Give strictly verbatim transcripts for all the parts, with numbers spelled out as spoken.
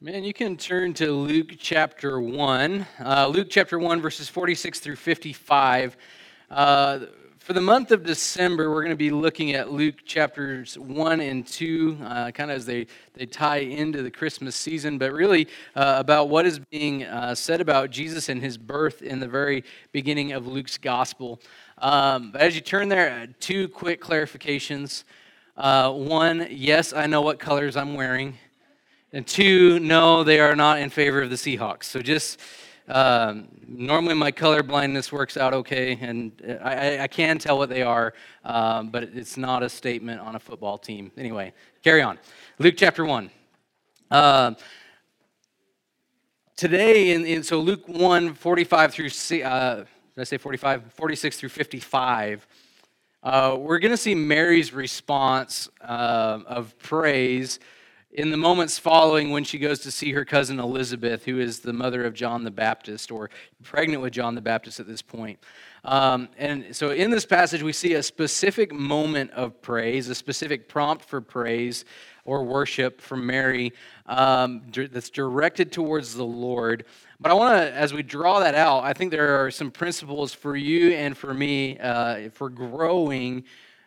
Man, you can turn to Luke chapter one. Uh, Luke chapter one, verses forty-six through fifty-five. Uh, for the month of December, we're going to be looking at Luke chapters one and two, uh, kind of as they, they tie into the Christmas season, but really uh, about what is being uh, said about Jesus and his birth in the very beginning of Luke's gospel. Um, but as you turn there, uh, two quick clarifications. Uh, one, yes, I know what colors I'm wearing. And two, no, they are not in favor of the Seahawks. So just, um, normally my color blindness works out okay, and I, I can tell what they are, um, but it's not a statement on a football team. Anyway, carry on. Luke chapter one. Uh, today, in, in so Luke one, forty-five through, uh, did I say forty-five? forty-six through fifty-five. Uh, we're going to see Mary's response uh, of praise in the moments following when she goes to see her cousin Elizabeth, who is the mother of John the Baptist, or pregnant with John the Baptist at this point. Um, and so in this passage, we see a specific moment of praise, a specific prompt for praise or worship from Mary um, that's directed towards the Lord. But I want to, as we draw that out, I think there are some principles for you and for me uh, for growing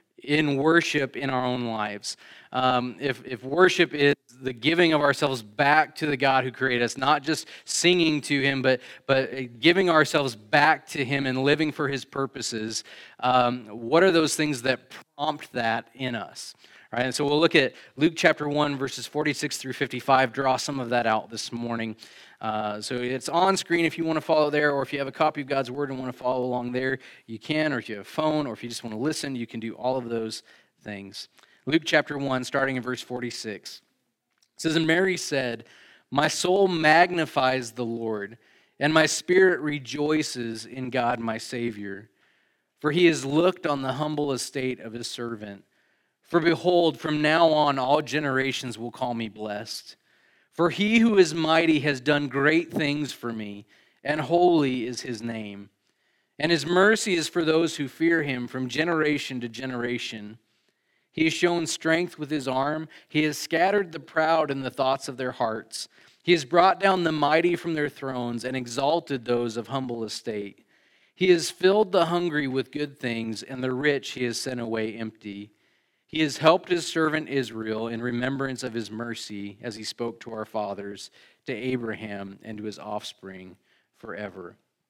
in worship in our own lives. Um, if, if worship is the giving of ourselves back to the God who created us, not just singing to him, but, but giving ourselves back to him and living for his purposes, um, what are those things that prompt that in us? All right, and so we'll look at Luke chapter one, verses forty-six through fifty-five, draw some of that out this morning. Uh, so it's on screen if you want to follow there, or if you have a copy of God's Word and want to follow along there, you can, or if you have a phone, or if you just want to listen, you can do all of those things. Luke chapter one, starting in verse forty-six. It says, "And Mary said, 'My soul magnifies the Lord, and my spirit rejoices in God my Savior. For he has looked on the humble estate of his servant. For behold, from now on all generations will call me blessed. For he who is mighty has done great things for me, and holy is his name. And his mercy is for those who fear him from generation to generation. He has shown strength with his arm. He has scattered the proud in the thoughts of their hearts. He has brought down the mighty from their thrones and exalted those of humble estate. He has filled the hungry with good things, and the rich he has sent away empty. He has helped his servant Israel in remembrance of his mercy, as he spoke to our fathers, to Abraham, and to his offspring forever.'"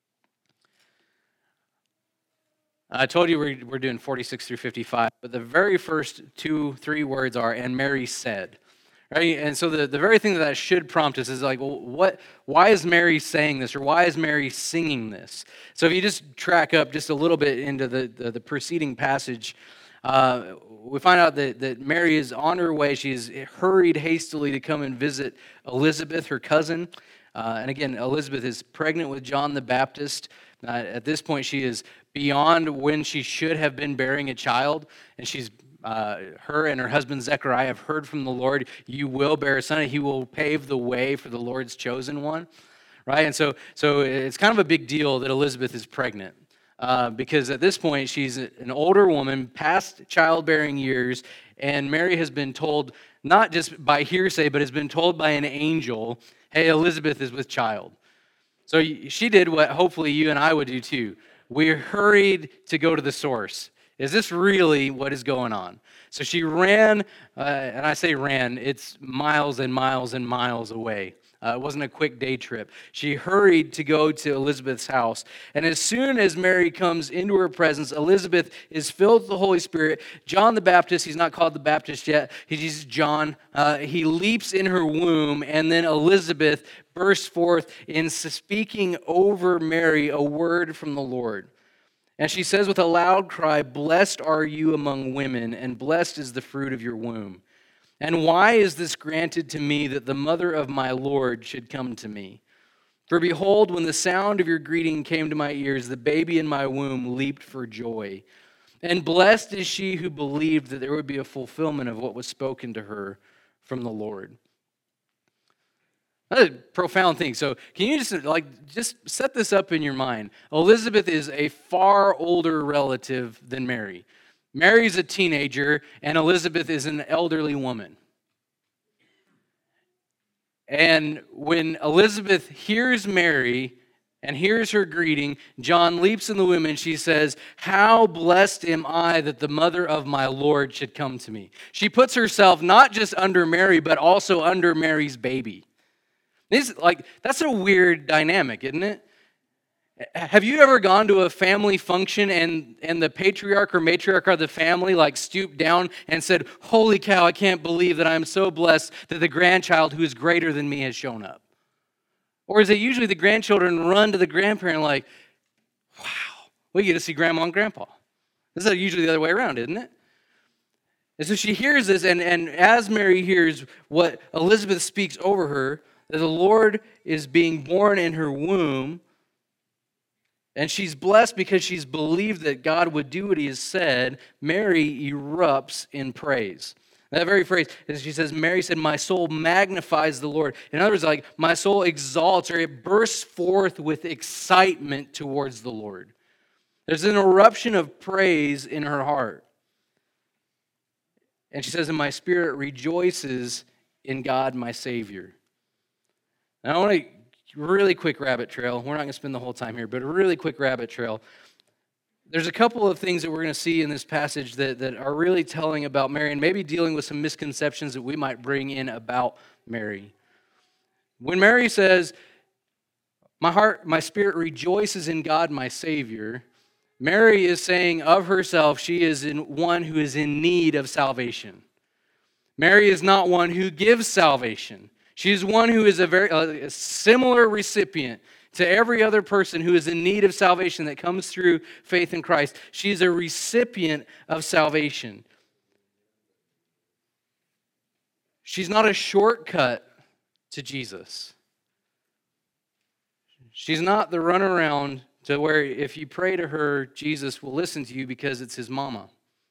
I told you we're, we're doing forty-six through fifty-five, but the very first two, three words are, "and Mary said." Right? And so the, the very thing that, that should prompt us is like, well, what? Why is Mary saying this, or why is Mary singing this? So if you just track up just a little bit into the, the, the preceding passage, uh, we find out that, that Mary is on her way. She's hurried hastily to come and visit Elizabeth, her cousin. Uh, and again, Elizabeth is pregnant with John the Baptist. Uh, at this point, she is beyond when she should have been bearing a child, and she's uh, her and her husband Zechariah have heard from the Lord, "You will bear a son, and he will pave the way for the Lord's chosen one." Right, and so so it's kind of a big deal that Elizabeth is pregnant, uh, because at this point she's an older woman, past childbearing years, and Mary has been told, not just by hearsay, but has been told by an angel, "Hey, Elizabeth is with child." So she did what hopefully you and I would do too. We hurried to go to the source. Is this really what is going on? So she ran, uh, and I say ran, it's miles and miles and miles away. Uh, it wasn't a quick day trip. She hurried to go to Elizabeth's house. And as soon as Mary comes into her presence, Elizabeth is filled with the Holy Spirit. John the Baptist, he's not called the Baptist yet, he's John. Uh, he leaps in her womb, and then Elizabeth bursts forth in speaking over Mary a word from the Lord. And she says with a loud cry, "Blessed are you among women, and blessed is the fruit of your womb. And why is this granted to me, that the mother of my Lord should come to me? For behold, when the sound of your greeting came to my ears, the baby in my womb leaped for joy. And blessed is she who believed that there would be a fulfillment of what was spoken to her from the Lord." That's a profound thing. So can you just like just set this up in your mind? Elizabeth is a far older relative than Mary. Mary's a teenager, and Elizabeth is an elderly woman. And when Elizabeth hears Mary and hears her greeting, John leaps in the womb and she says, "How blessed am I that the mother of my Lord should come to me." She puts herself not just under Mary, but also under Mary's baby. This, like, that's a weird dynamic, isn't it? Have you ever gone to a family function and, and the patriarch or matriarch of the family like stooped down and said, "Holy cow, I can't believe that I'm so blessed that the grandchild who is greater than me has shown up"? Or is it usually the grandchildren run to the grandparent like, "Wow, we get to see grandma and grandpa"? This is usually the other way around, isn't it? And so she hears this, and, and as Mary hears what Elizabeth speaks over her, that the Lord is being born in her womb, and she's blessed because she's believed that God would do what he has said, Mary erupts in praise. That very phrase, she says, Mary said, "My soul magnifies the Lord." In other words, like, my soul exalts, or it bursts forth with excitement towards the Lord. There's an eruption of praise in her heart. And she says, "And my spirit rejoices in God, my Savior." Now, I want to really quick rabbit trail. We're not going to spend the whole time here, but a really quick rabbit trail. There's a couple of things that we're going to see in this passage that, that are really telling about Mary and maybe dealing with some misconceptions that we might bring in about Mary. When Mary says, "My heart, my spirit rejoices in God, my Savior," Mary is saying of herself, she is in one who is in need of salvation. Mary is not one who gives salvation. She is one who is a very a similar recipient to every other person who is in need of salvation that comes through faith in Christ. She is a recipient of salvation. She's not a shortcut to Jesus. She's not the runaround to where if you pray to her, Jesus will listen to you because it's his mama.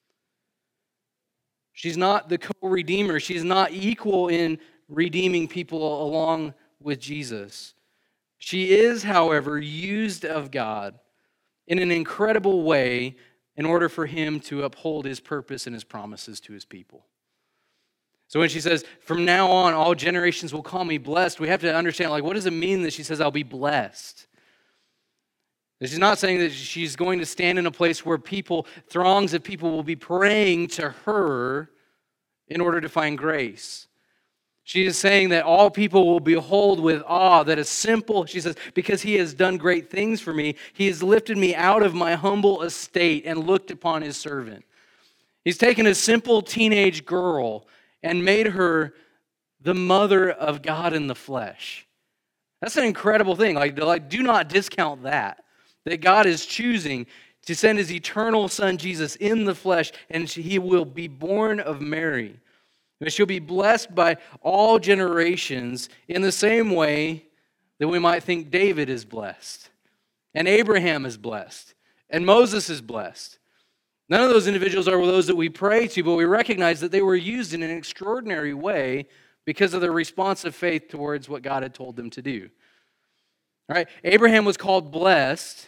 She's not the co-redeemer. She's not equal in redeeming people along with Jesus. She is, however, used of God in an incredible way in order for him to uphold his purpose and his promises to his people. So when she says, "From now on, all generations will call me blessed," we have to understand, like, what does it mean that she says, "I'll be blessed"? She's not saying that she's going to stand in a place where people, throngs of people will be praying to her in order to find grace. She is saying that all people will behold with awe that a simple, she says, "Because he has done great things for me, he has lifted me out of my humble estate and looked upon his servant." He's taken a simple teenage girl and made her the mother of God in the flesh. That's an incredible thing. Like, like do not discount that. That God is choosing to send his eternal son, Jesus, in the flesh, and he will be born of Mary. And she'll be blessed by all generations in the same way that we might think David is blessed, and Abraham is blessed, and Moses is blessed. None of those individuals are those that we pray to, but we recognize that they were used in an extraordinary way because of their response of faith towards what God had told them to do. All right, Abraham was called blessed,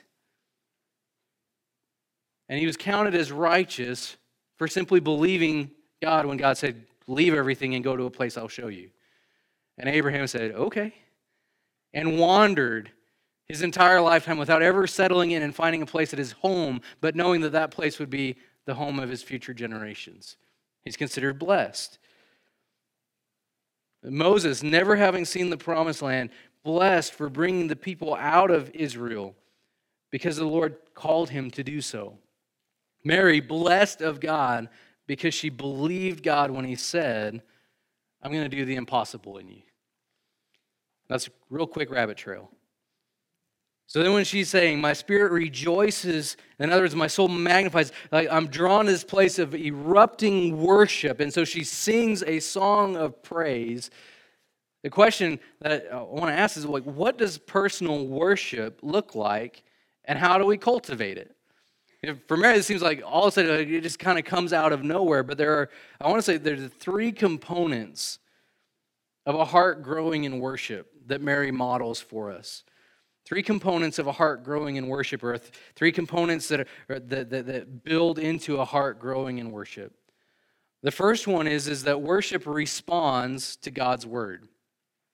and he was counted as righteous for simply believing God when God said, "Leave everything and go to a place I'll show you." And Abraham said, "Okay," and wandered his entire lifetime without ever settling in and finding a place at his home, but knowing that that place would be the home of his future generations. He's considered blessed. Moses, never having seen the promised land, blessed for bringing the people out of Israel because the Lord called him to do so. Mary, blessed of God because she believed God when he said, "I'm going to do the impossible in you." That's a real quick rabbit trail. So then when she's saying, "My spirit rejoices," in other words, my soul magnifies, like I'm drawn to this place of erupting worship, and so she sings a song of praise. The question that I want to ask is, like, what does personal worship look like, and how do we cultivate it? For Mary, it seems like all of a sudden it just kind of comes out of nowhere, but there are, I want to say there's three components of a heart growing in worship that Mary models for us. Three components of a heart growing in worship, or th- three components that, are, that, that, that build into a heart growing in worship. The first one is, is that worship responds to God's word.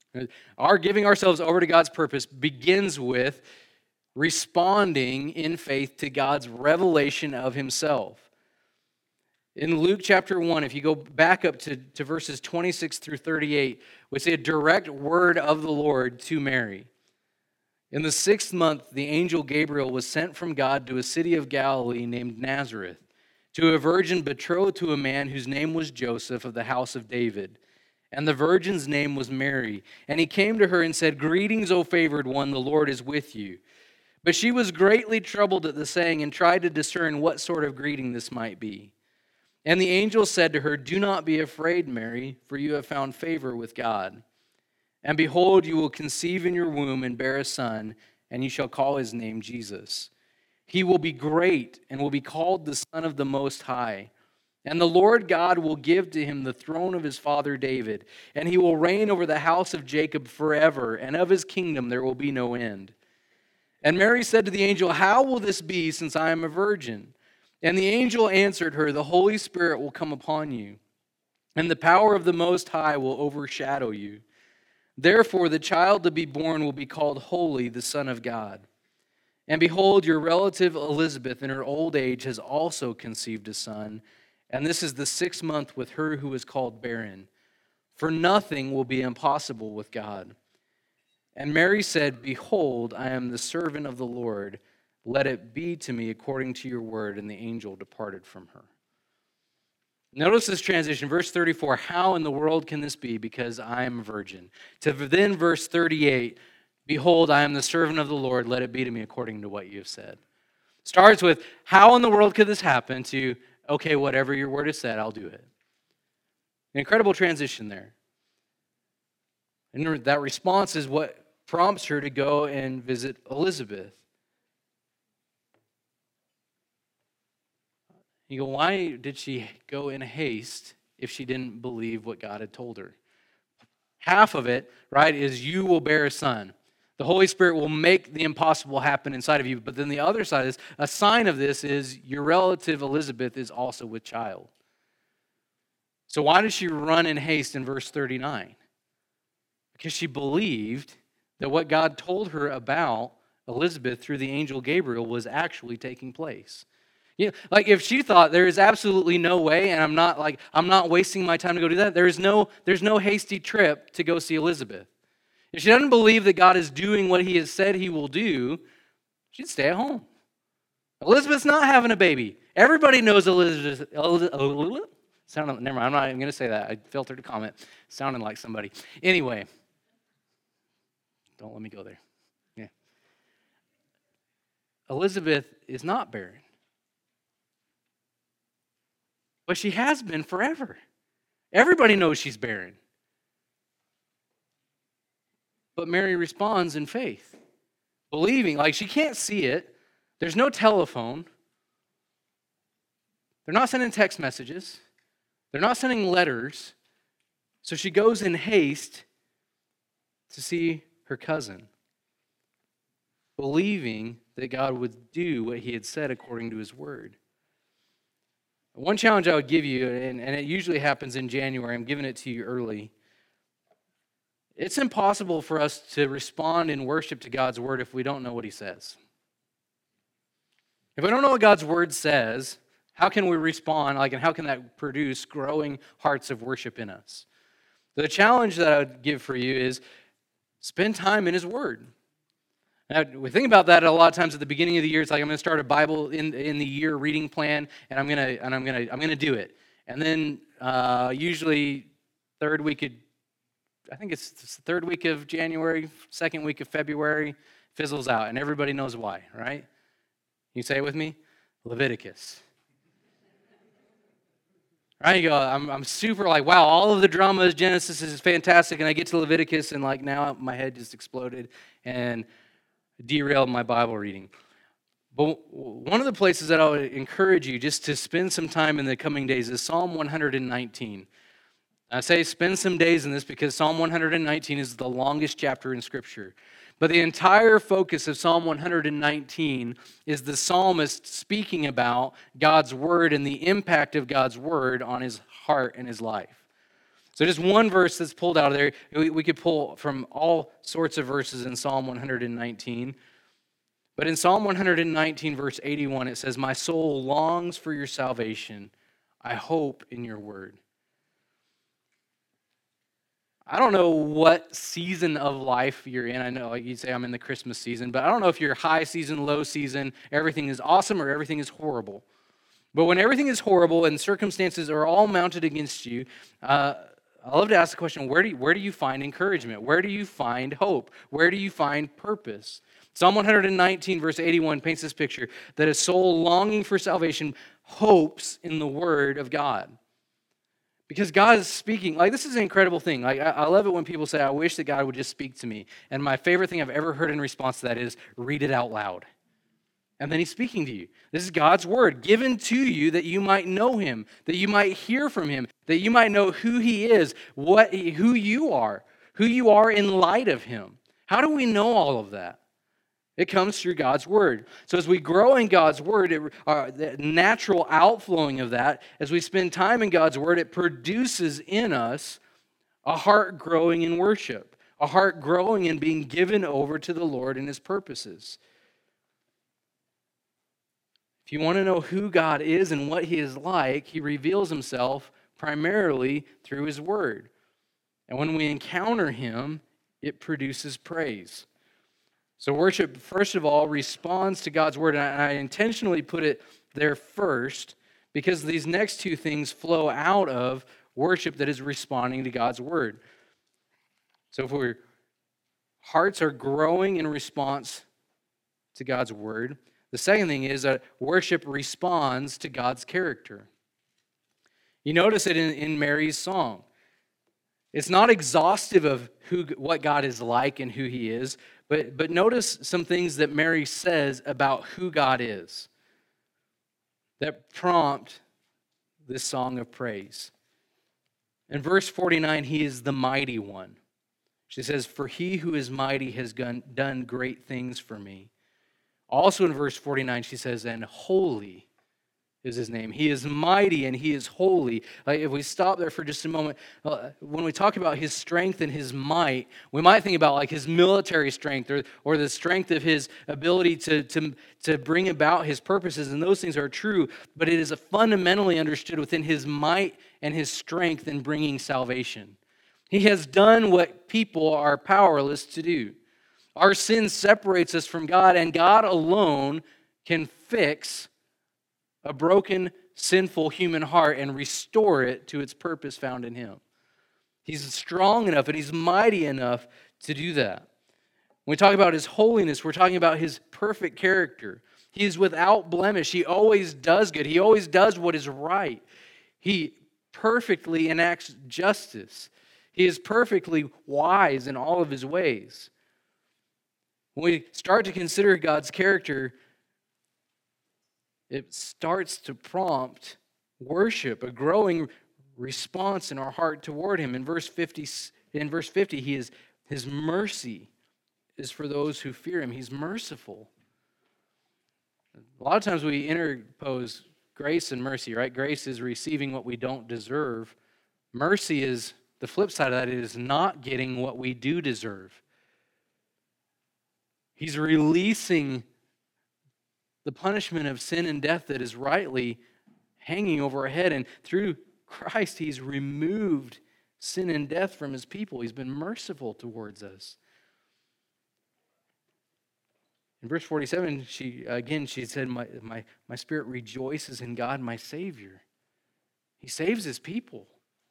Our giving ourselves over to God's purpose begins with responding in faith to God's revelation of himself. In Luke chapter one, if you go back up to, to verses twenty-six through thirty-eight, we see a direct word of the Lord to Mary. In the sixth month, the angel Gabriel was sent from God to a city of Galilee named Nazareth, to a virgin betrothed to a man whose name was Joseph of the house of David. And the virgin's name was Mary. And he came to her and said, "Greetings, O favored one, the Lord is with you." But she was greatly troubled at the saying and tried to discern what sort of greeting this might be. And the angel said to her, "Do not be afraid, Mary, for you have found favor with God. And behold, you will conceive in your womb and bear a son, and you shall call his name Jesus. He will be great and will be called the Son of the Most High. And the Lord God will give to him the throne of his father David, and he will reign over the house of Jacob forever, and of his kingdom there will be no end." And Mary said to the angel, "How will this be, since I am a virgin?" And the angel answered her, "The Holy Spirit will come upon you, and the power of the Most High will overshadow you. Therefore the child to be born will be called Holy, the Son of God. And behold, your relative Elizabeth in her old age has also conceived a son, and this is the sixth month with her who is called barren. For nothing will be impossible with God." And Mary said, "Behold, I am the servant of the Lord. Let it be to me according to your word." And the angel departed from her. Notice this transition. Verse thirty-four, how in the world can this be? Because I am a virgin. To then verse thirty-eight, behold, I am the servant of the Lord. Let it be to me according to what you have said. Starts with, how in the world could this happen? To, okay, whatever your word has said, I'll do it. An incredible transition there. And that response is what prompts her to go and visit Elizabeth. You go, why did she go in haste if she didn't believe what God had told her? Half of it, right, is you will bear a son. The Holy Spirit will make the impossible happen inside of you. But then the other side is, a sign of this is your relative Elizabeth is also with child. So why did she run in haste in verse thirty-nine? Because she believed that what God told her about Elizabeth through the angel Gabriel was actually taking place. You know, like if she thought there is absolutely no way, and I'm not like I'm not wasting my time to go do that, there is no there's no hasty trip to go see Elizabeth. If she doesn't believe that God is doing what he has said he will do, she'd stay at home. Elizabeth's not having a baby. Everybody knows Elizabeth. Elizabeth sounded, never mind, I'm not even going to say that. I filtered a comment. Sounding like somebody. Anyway, don't let me go there. Yeah. Elizabeth is not barren. But she has been forever. Everybody knows she's barren. But Mary responds in faith, believing, like she can't see it. There's no telephone. They're not sending text messages. They're not sending letters. So she goes in haste to see her cousin, believing that God would do what he had said according to his word. One challenge I would give you, and, and it usually happens in January, I'm giving it to you early. It's impossible for us to respond in worship to God's word if we don't know what he says. If we don't know what God's word says, how can we respond, like, and how can that produce growing hearts of worship in us? The challenge that I would give for you is spend time in his word. Now, we think about that a lot of times at the beginning of the year. It's like I'm going to start a Bible in in the year reading plan, and I'm going to and I'm going to I'm going to do it. And then uh, usually third week of, I think it's the third week of January, second week of February, fizzles out, and everybody knows why, right? You say it with me, Leviticus. Right? You go, I'm I'm super like, wow, all of the dramas, Genesis is fantastic, and I get to Leviticus, and like now my head just exploded, and derailed my Bible reading. But one of the places that I would encourage you just to spend some time in the coming days is Psalm one nineteen. I say spend some days in this because Psalm one nineteen is the longest chapter in Scripture. But the entire focus of Psalm one nineteen is the psalmist speaking about God's word and the impact of God's word on his heart and his life. So just one verse that's pulled out of there. We, we could pull from all sorts of verses in Psalm one hundred nineteen. But in Psalm one hundred nineteen, verse eighty-one, it says, "My soul longs for your salvation. I hope in your word." I don't know what season of life you're in. I know, like you say, I'm in the Christmas season, but I don't know if you're high season, low season, everything is awesome or everything is horrible. But when everything is horrible and circumstances are all mounted against you, uh, I love to ask the question, where do you, where do you find encouragement? Where do you find hope? Where do you find purpose? Psalm one hundred nineteen, verse eighty-one paints this picture that a soul longing for salvation hopes in the word of God. Because God is speaking. Like, this is an incredible thing. Like, I, I love it when people say, I wish that God would just speak to me. And my favorite thing I've ever heard in response to that is, read it out loud. And then he's speaking to you. This is God's word given to you that you might know him, that you might hear from him, that you might know who he is, what, who you are, who you are in light of him. How do we know all of that? It comes through God's word. So as we grow in God's word, it, uh, the natural outflowing of that, as we spend time in God's word, it produces in us a heart growing in worship, a heart growing in being given over to the Lord and his purposes. If you want to know who God is and what he is like, he reveals himself primarily through his word. And when we encounter him, it produces praise. So worship, first of all, responds to God's word. And I intentionally put it there first because these next two things flow out of worship that is responding to God's word. So if our hearts are growing in response to God's word, the second thing is that worship responds to God's character. You notice it in, in Mary's song. It's not exhaustive of who, what God is like and who he is, but, but notice some things that Mary says about who God is that prompt this song of praise. In verse forty-nine, he is the mighty one. She says, "For he who is mighty has done great things for me." Also in verse forty-nine, she says, "And holy is his name." He is mighty and he is holy. Like, if we stop there for just a moment, uh, when we talk about his strength and his might, we might think about like his military strength or, or the strength of his ability to, to, to bring about his purposes, and those things are true, but it is a fundamentally understood within his might and his strength in bringing salvation. He has done what people are powerless to do. Our sin separates us from God, and God alone can fix a broken, sinful human heart and restore it to its purpose found in him. He's strong enough and he's mighty enough to do that. When we talk about his holiness, we're talking about his perfect character. He is without blemish. He always does good. He always does what is right. He perfectly enacts justice. He is perfectly wise in all of his ways. When we start to consider God's character, it starts to prompt worship, a growing response in our heart toward him. In verse fifty, in verse fifty, he is his mercy is for those who fear him. He's merciful. A lot of times we interpose grace and mercy, right? Grace is receiving what we don't deserve. Mercy is the flip side of that. It is not getting what we do deserve. He's releasing the punishment of sin and death that is rightly hanging over our head. And through Christ, he's removed sin and death from his people. He's been merciful towards us. In verse forty-seven, she again, she said, my, my, my spirit rejoices in God, my Savior. He saves his people.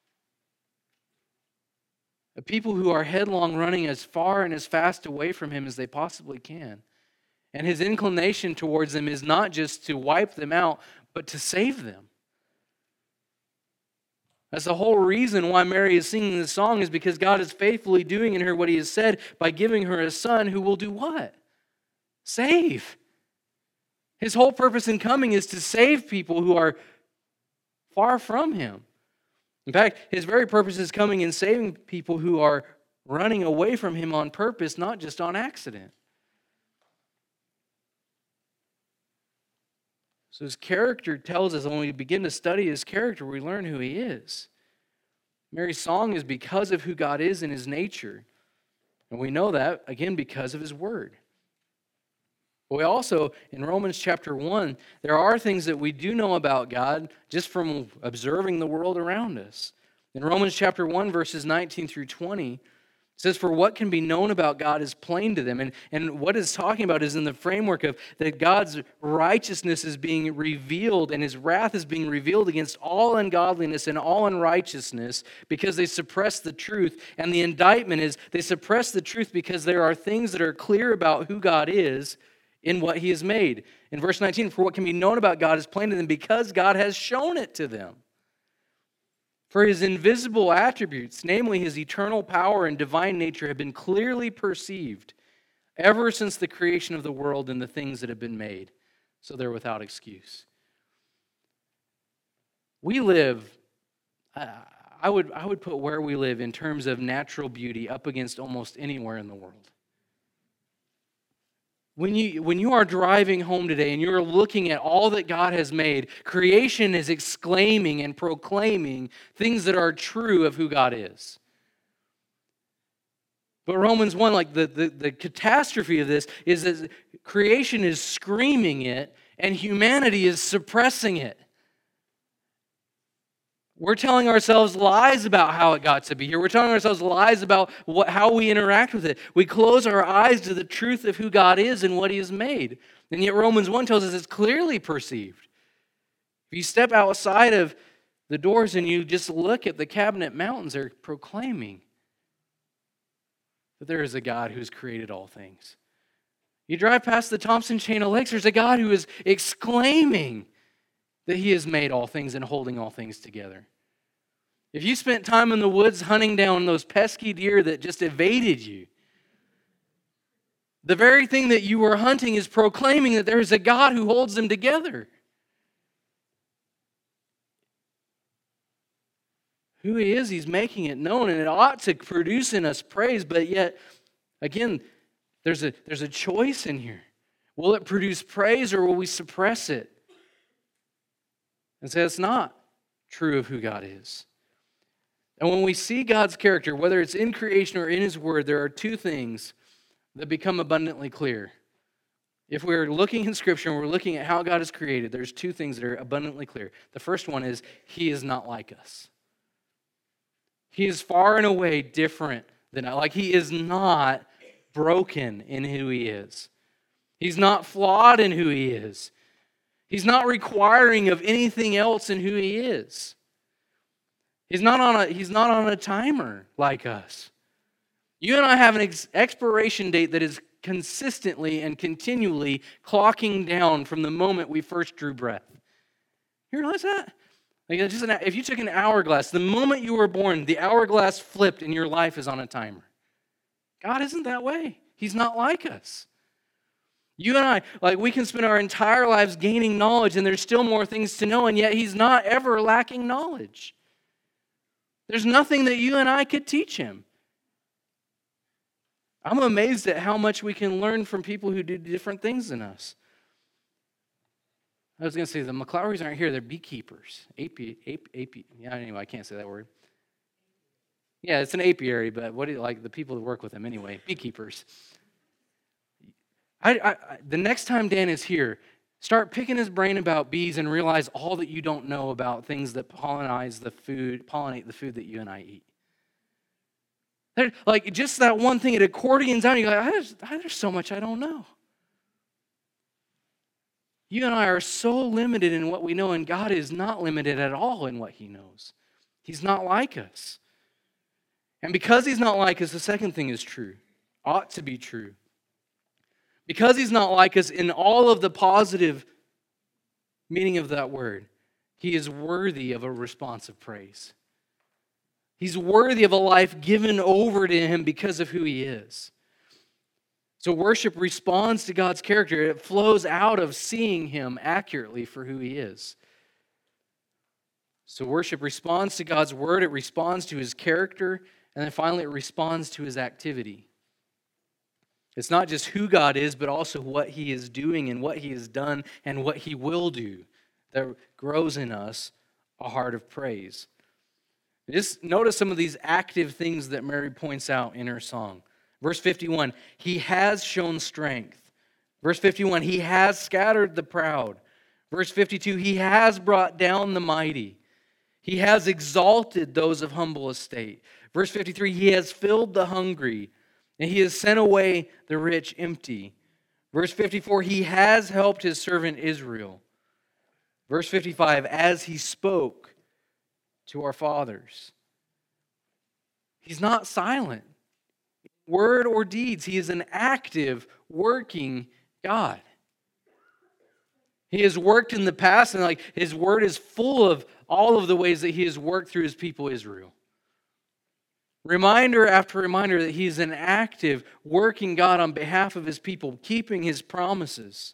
A people who are headlong, running as far and as fast away from him as they possibly can. And his inclination towards them is not just to wipe them out, but to save them. That's the whole reason why Mary is singing this song, is because God is faithfully doing in her what he has said by giving her a son who will do what? Save. His whole purpose in coming is to save people who are far from him. In fact, his very purpose is coming in saving people who are running away from him on purpose, not just on accident. So his character tells us, when we begin to study his character, we learn who he is. Mary's song is because of who God is in his nature. And we know that, again, because of his word. But we also, in Romans chapter one, there are things that we do know about God just from observing the world around us. In Romans chapter one, verses nineteen through twenty, it says, "For what can be known about God is plain to them." And, and what it's talking about is in the framework of that God's righteousness is being revealed and his wrath is being revealed against all ungodliness and all unrighteousness because they suppress the truth. And the indictment is they suppress the truth because there are things that are clear about who God is in what he has made. In verse nineteen, "For what can be known about God is plain to them because God has shown it to them. For his invisible attributes, namely his eternal power and divine nature, have been clearly perceived ever since the creation of the world and the things that have been made. So they're without excuse." We live, I would, I would put where we live in terms of natural beauty up against almost anywhere in the world. When you, when you are driving home today and you're looking at all that God has made, creation is exclaiming and proclaiming things that are true of who God is. But Romans one, like the, the, the catastrophe of this is that creation is screaming it and humanity is suppressing it. We're telling ourselves lies about how it got to be here. We're telling ourselves lies about what, how we interact with it. We close our eyes to the truth of who God is and what he has made. And yet Romans one tells us it's clearly perceived. If you step outside of the doors and you just look at the Cabinet Mountains, they're proclaiming that there is a God who's created all things. You drive past the Thompson Chain of Lakes, there's a God who is exclaiming that he has made all things and holding all things together. If you spent time in the woods hunting down those pesky deer that just evaded you, the very thing that you were hunting is proclaiming that there is a God who holds them together. Who he is, he's making it known, and it ought to produce in us praise, but yet, again, there's a, there's a choice in here. Will it produce praise or will we suppress it? And say it's not true of who God is. And when we see God's character, whether it's in creation or in his word, there are two things that become abundantly clear. If we're looking in Scripture and we're looking at how God is created, there's two things that are abundantly clear. The first one is he is not like us. He is far and away different than us. Like he is not broken in who he is. He's not flawed in who he is. He's not requiring of anything else in who he is. He's not on a, he's not on a timer like us. You and I have an ex- expiration date that is consistently and continually clocking down from the moment we first drew breath. You realize that? Like just an, if you took an hourglass, the moment you were born, the hourglass flipped and your life is on a timer. God isn't that way. He's not like us. You and I, like we can spend our entire lives gaining knowledge and there's still more things to know, and yet he's not ever lacking knowledge. There's nothing that you and I could teach him. I'm amazed at how much we can learn from people who do different things than us. I was going to say the McClowrys aren't here, they're beekeepers. Api, api, api, yeah, anyway, I can't say that word. Yeah, it's an apiary, but what do you like the people that work with them anyway? Beekeepers. I, I, the next time Dan is here, start picking his brain about bees and realize all that you don't know about things that pollinize the food, pollinate the food that you and I eat. They're, like just that one thing, it accordions out, and you're like, there's, there's so much I don't know. You and I are so limited in what we know, and God is not limited at all in what he knows. He's not like us. And because he's not like us, the second thing is true, ought to be true. Because he's not like us in all of the positive meaning of that word, he is worthy of a response of praise. He's worthy of a life given over to him because of who he is. So worship responds to God's character. It flows out of seeing him accurately for who he is. So worship responds to God's word. It responds to his character. And then finally, it responds to his activity. It's not just who God is, but also what he is doing and what he has done and what he will do that grows in us a heart of praise. Just notice some of these active things that Mary points out in her song. Verse fifty-one, he has shown strength. Verse fifty-one, he has scattered the proud. Verse fifty-two, he has brought down the mighty. He has exalted those of humble estate. Verse fifty-three, he has filled the hungry, and he has sent away the rich empty. Verse fifty-four, he has helped his servant Israel. Verse fifty-five, as he spoke to our fathers. He's not silent. Word or deeds, he is an active, working God. He has worked in the past, and like his word is full of all of the ways that he has worked through his people Israel. Reminder after reminder that he is an active, working God on behalf of his people, keeping his promises.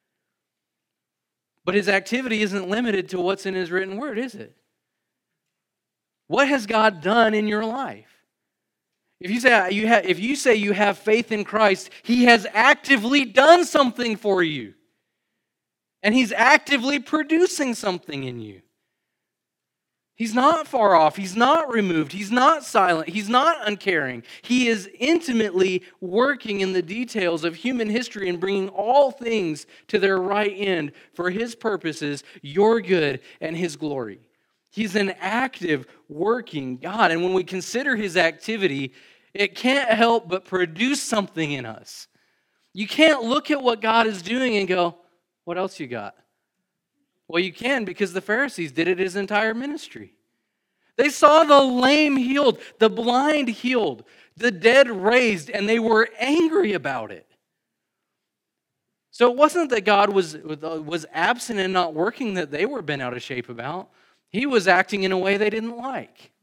But his activity isn't limited to what's in his written word, is it? What has God done in your life? If you say you have, if you say you have faith in Christ, he has actively done something for you. And he's actively producing something in you. He's not far off. He's not removed. He's not silent. He's not uncaring. He is intimately working in the details of human history and bringing all things to their right end for his purposes, your good, and his glory. He's an active, working God. And when we consider his activity, it can't help but produce something in us. You can't look at what God is doing and go, what else you got? Well, you can, because the Pharisees did it his entire ministry. They saw the lame healed, the blind healed, the dead raised, and they were angry about it. So it wasn't that God was, was absent and not working that they were bent out of shape about. He was acting in a way they didn't like.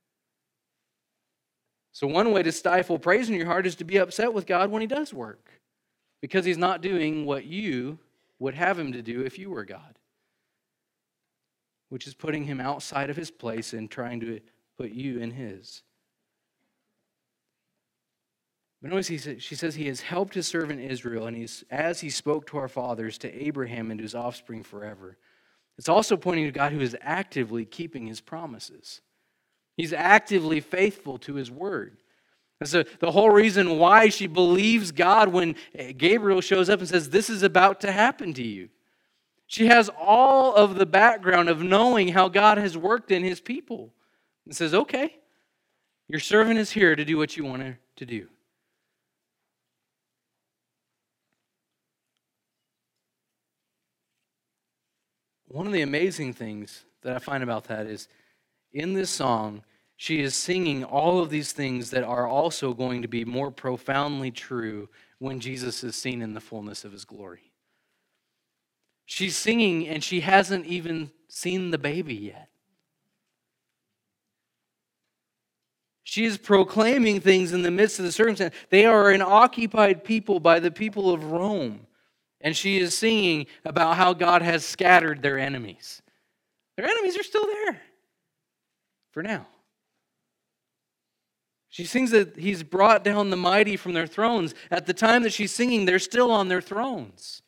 So one way to stifle praise in your heart is to be upset with God when he does work, because he's not doing what you would have him to do if you were God, which is putting him outside of his place and trying to put you in his. But notice he says, she says he has helped his servant Israel, and he's as he spoke to our fathers, to Abraham and to his offspring forever. It's also pointing to God who is actively keeping his promises. He's actively faithful to his word. And so the whole reason why she believes God when Gabriel shows up and says, this is about to happen to you. She has all of the background of knowing how God has worked in his people. And says, okay, your servant is here to do what you want her to do. One of the amazing things that I find about that is in this song, she is singing all of these things that are also going to be more profoundly true when Jesus is seen in the fullness of his glory. She's singing and she hasn't even seen the baby yet. She is proclaiming things in the midst of the circumstance. They are an occupied people by the people of Rome. And she is singing about how God has scattered their enemies. Their enemies are still there for now. She sings that he's brought down the mighty from their thrones. At the time that she's singing, they're still on their thrones.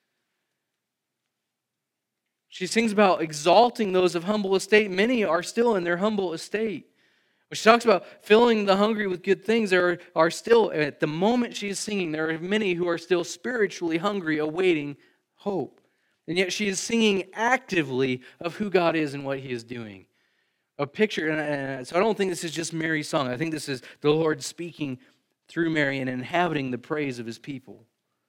She sings about exalting those of humble estate. Many are still in their humble estate. When she talks about filling the hungry with good things, there are, are still, at the moment she is singing, there are many who are still spiritually hungry, awaiting hope. And yet she is singing actively of who God is and what he is doing. A picture, and so I don't think this is just Mary's song. I think this is the Lord speaking through Mary and inhabiting the praise of his people.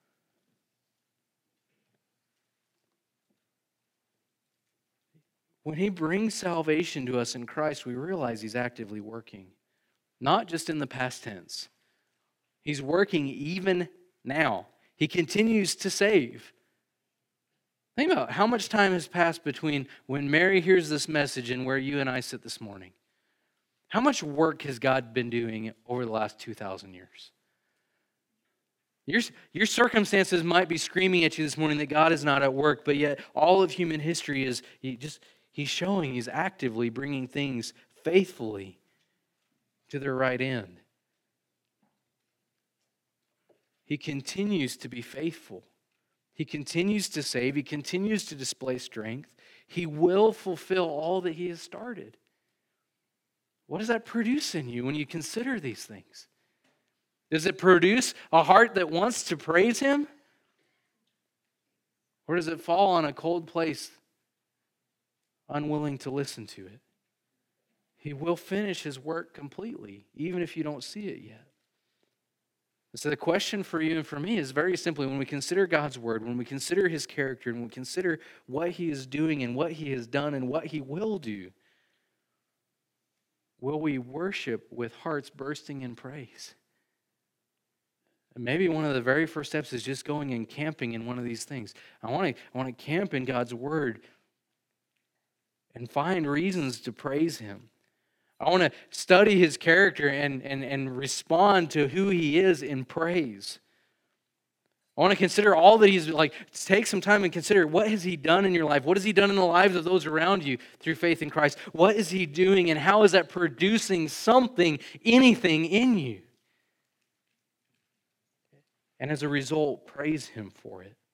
When he brings salvation to us in Christ, we realize he's actively working. Not just in the past tense. He's working even now. He continues to save. Think about how much time has passed between when Mary hears this message and where you and I sit this morning. How much work has God been doing over the last two thousand years? Your, your circumstances might be screaming at you this morning that God is not at work, but yet all of human history is he just he's showing he's actively bringing things faithfully to their right end. He continues to be faithful. He continues to save. He continues to display strength. He will fulfill all that he has started. What does that produce in you when you consider these things? Does it produce a heart that wants to praise Him? Or does it fall on a cold place, unwilling to listen to it? He will finish His work completely, even if you don't see it yet. So the question for you and for me is very simply, when we consider God's Word, when we consider His character, and we consider what He is doing and what He has done and what He will do, will we worship with hearts bursting in praise? And maybe one of the very first steps is just going and camping in one of these things. I want to I want to camp in God's Word and find reasons to praise Him. I want to study His character and, and, and respond to who He is in praise. I want to consider all that He's, like, take some time and consider, what has He done in your life? What has He done in the lives of those around you through faith in Christ? What is He doing, and how is that producing something, anything in you? And as a result, praise Him for it.